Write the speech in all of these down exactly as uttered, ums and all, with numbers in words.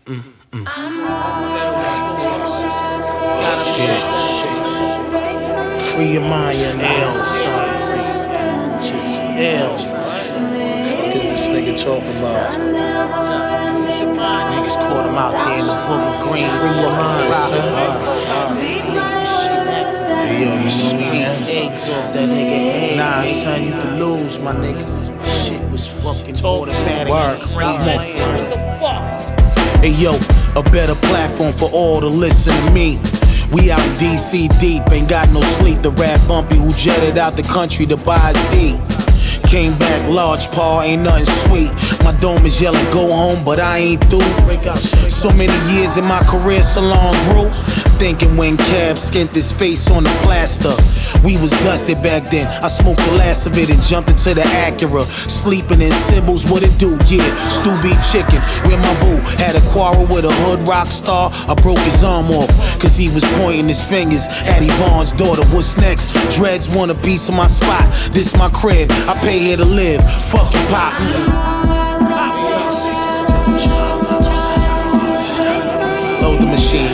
mm, mm. Shit. Free your mind, young L, son. Just L. Fuck is this nigga talking about? Niggas caught him out there in the Booger Green. Free your mind, son. Hey, yo, you know me, man. Eggs off that nigga head. Nah, son, you can lose, my niggas. Shit was fucking automatic. Word. Crazy. What the fuck? Hey, yo, a better platform for all to listen to me. We out D C deep, ain't got no sleep. The rap bumpy who jetted out the country to buy his D. Came back large, paw, ain't nothing sweet. My dome is yelling, go home, but I ain't through. So many years in my career, so long grew. Thinking when Cab skinned his face on the plaster. We was dusted back then. I smoked the last of it and jumped into the Acura. Sleeping in Sybil's, what it do? Yeah, stew beef chicken. Where my boo had a quarrel with a hood rock star. I broke his arm off, cause he was pointing his fingers at Yvonne's daughter. What's next? Dreads want a piece of my spot. This my crib, I pay here to live. Fuck you, pop. Load the machine.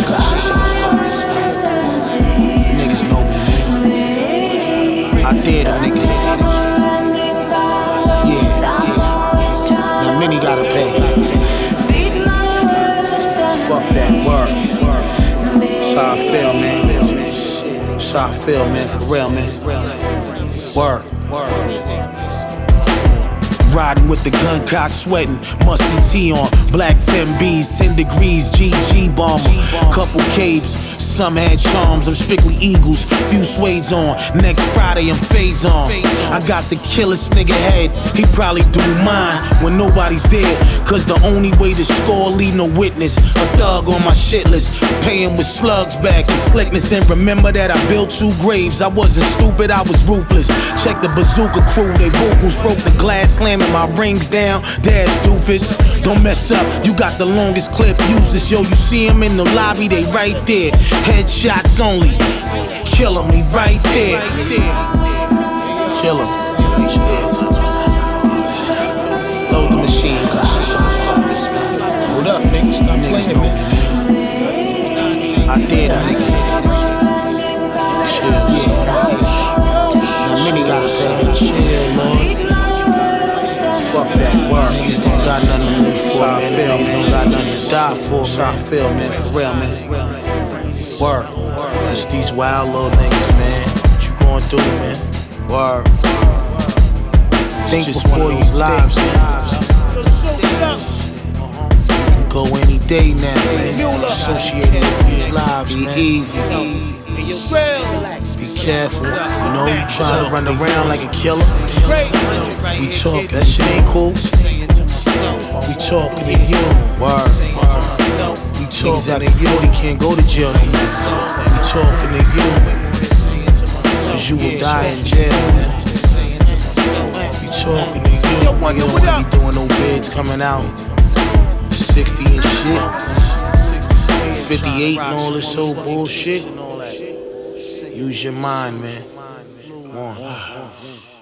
Niggas know me, man. I dare them niggas. Yeah. Now many gotta pay. Fuck that word. That's how I feel, man. That's how I feel, man. For real, man. Word. Riding with the gun cock, sweating, musty tee on, black ten B's, ten degrees, G G bomber, couple capes, some had charms, I'm strictly Eagles, few suedes on, next Friday I'm phase on. I got the killest nigga head, he probably do mine when nobody's there, cause the only way to score leave no witness, a thug on my shit list, paying with slugs back and slickness, and remember that I built two graves, I wasn't stupid, I was ruthless, check the bazooka crew, they vocals broke the glass, slamming my rings down, dash doofus, don't mess up, you got the longest clip, use this, yo, you see him in the lobby, they right there, headshots only, kill him, he right there, kill him, load the machine, hold up, niggas, stop niggas know me, man, I dare them niggas, chill, now many gotta say, chill, Lord. Fuck that word. Niggas don't got nothing to live for, man. Niggas don't got nothing to die for. That's how I feel, man. For real, man. Word. That's these wild little niggas, man. What you going through, man? Word. Think before you lives, man. Go any day now, man. Associated with these lives, man. Be easy. Be careful. You know, you trying to run around like a killer. We talk, that shit ain't cool. We talking to you. Word. We talking to you. They can't go to jail no more. We talking to you. Cause you will die in jail, man. We talking to you. Nigga don't wanna be doing no bids coming out. sixty and shit. fifty-eight and all this old bullshit. Use your mind, man. One.